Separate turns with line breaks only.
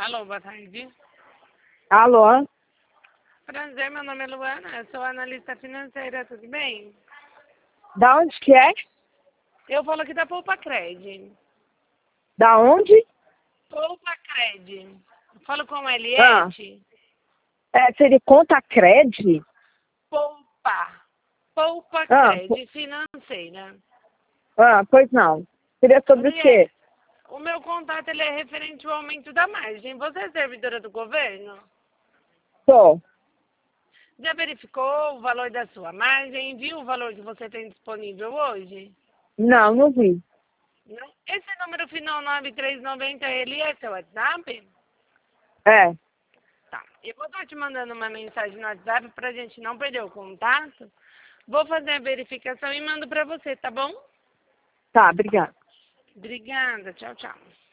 Alô, boa tarde.
Alô?
Prazer, meu nome é Luana, eu sou analista financeira, tudo bem?
Da onde que é?
Eu falo aqui da Poupa Cred.
Da onde?
Poupa Cred. Falo com a
Ah.
Eliette.
Seria conta Cred?
Poupa. Poupa
Ah,
Cred financeira.
Pois não. Seria sobre o quê?
Eliette, o meu contato ele é referente ao aumento da margem. Você é servidora do governo?
Sou.
Já verificou o valor da sua margem? Viu o valor que você tem disponível hoje?
Não, não vi.
Não? Esse número final 9390, ele é seu WhatsApp?
É.
Tá. Eu vou estar te mandando uma mensagem no WhatsApp pra gente não perder o contato. Vou fazer a verificação e mando pra você, tá bom?
Tá, obrigada.
Obrigada. Tchau, tchau.